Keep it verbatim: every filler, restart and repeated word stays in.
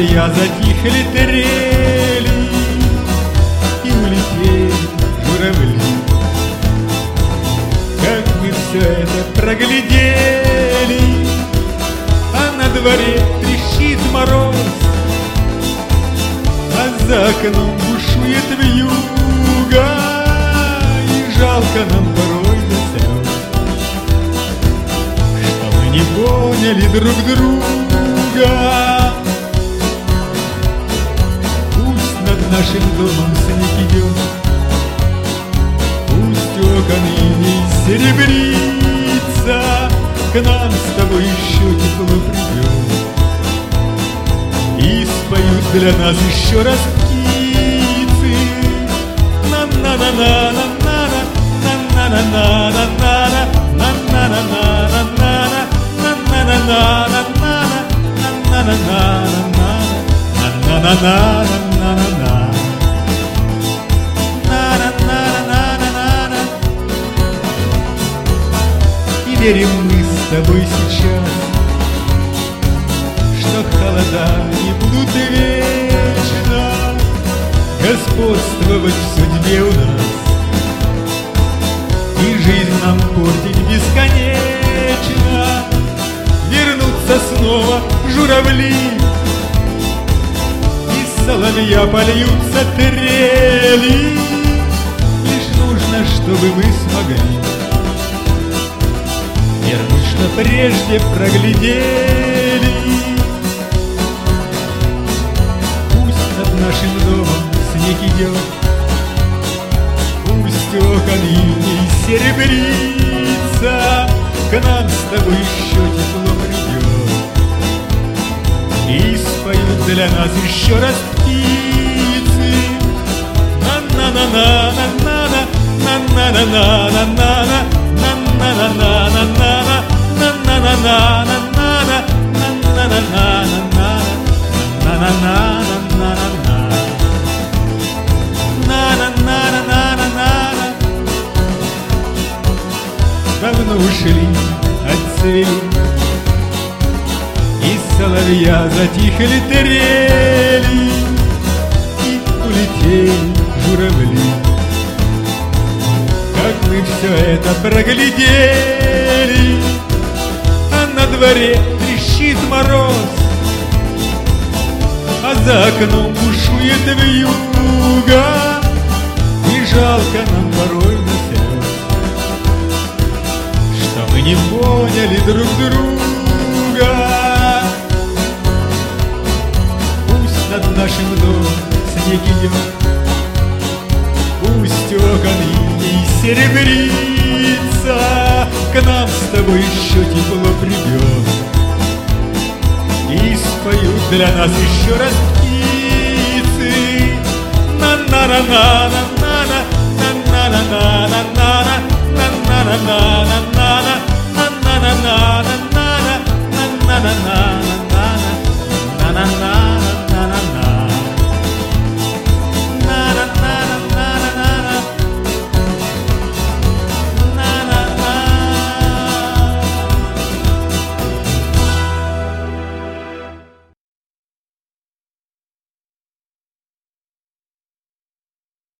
соловья затихли трели, и улетели журавли. Как мы все это проглядели, а на дворе трещит мороз, а за окном бушует вьюга, и жалко нам порой до слез, что мы не поняли друг друга. Пусть над нашим домом снег идет, пусть окон иней серебрится, к нам с тобой еще тепло придет, и споют для нас еще раз птицы. На-на-на-на-на-на-на, на-на-на-на-на-на, на-на-на-на-на-на, на-на-на-на-на-на-на-на-на-на-на-на-на-на-на. И верим мы с тобой сейчас, что холода не будут вечно господствовать в судьбе у нас, и жизнь нам портить бесконечно. Вернутся снова журавли, из соловья польются трели. Лишь нужно, чтобы мы смогли вернуть, что прежде проглядели. Пусть над нашим домом снег идет, пусть окон иней серебрится, к нам с тобой еще тепло придет, и споют для нас еще раз птицы. На-на-на-на-на-на, на-на-на-на-на-на, на-на-на-на-на-на, на-на-на-на-на-на, на-на-на-на-на-на-на-на-на-на-на-на-на-на-на. Давно ушли, отцвели, и соловья затихли трели, и улетели журавли. Как мы все это проглядели, а на дворе трещит мороз, а за окном бушует вьюга, и жалко нам порой до слез, что мы не поняли друг друга. Пусть над нашим домом снег идет, пусть окон иней серебрится, к нам с тобой еще тепло придет, и споют для нас еще раз птицы. На-на-на-на-на-на, на-на-на-на-на-на, на-на-на-на-на-на, на-на-на-на-на-на, на-на-на-на.